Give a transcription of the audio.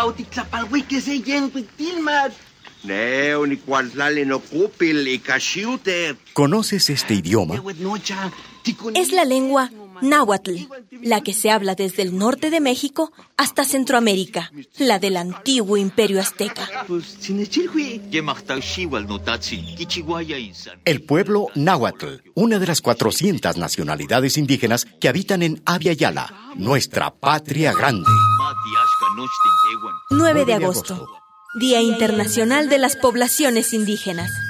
¿Conoces este idioma? Es la lengua náhuatl, la que se habla desde el norte de México hasta Centroamérica, la del antiguo imperio azteca. El pueblo náhuatl, una de las 400 nacionalidades indígenas que habitan en Abya Yala, nuestra patria grande. 9 de agosto, Día Internacional de las Poblaciones Indígenas.